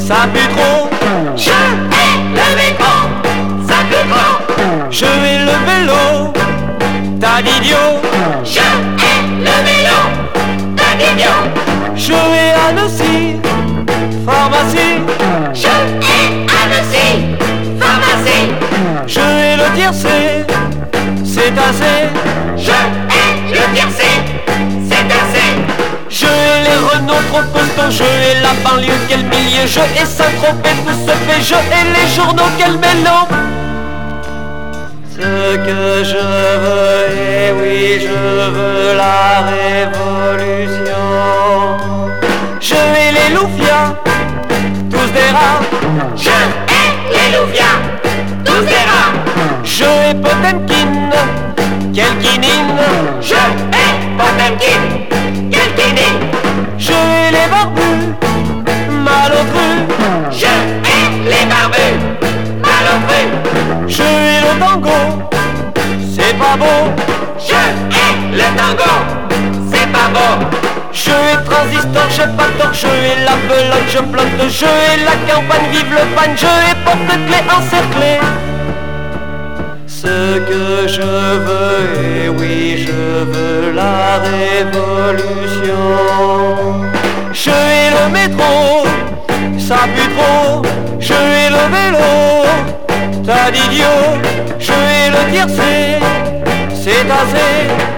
ça pue trop. Je hais le métro, ça pue trop. Je hais le vélo, tas d'idiots. Je hais le vélo, tas d'idiots. Je hais Annecy, pharmacie. Je hais Annecy, pharmacie. Je hais le tiercé, c'est assez. Je hais le tiercé, c'est assez. Je hais les Renault trop costauds, je hais la banlieue, quel milieu. Je hais Saint-Tropez, tout se fait, je hais les journaux, quel mélo. Ce que je veux, et oui je veux la révolution. Je hais les loufias, tous des rats. Je hais les loufias, tous des rats. Je hais Potemkin, quel quinine. Je hais Potemkin, quel quinine. Je hais les barbus, mal au cru. Je hais les barbus, mal au cru. Je hais le tango, c'est pas beau. Je hais le tango, c'est pas beau. Je hais transistor, j'ai pas tort. Je hais la pelote, je plante. Je hais la campagne, vive le pan. Je hais porte-clés encerclé. Ce que je veux, et oui je veux la révolution. Je hais le métro, ça pue trop. Je hais le vélo, tas d'idiots. Je hais le tiercé, c'est assez.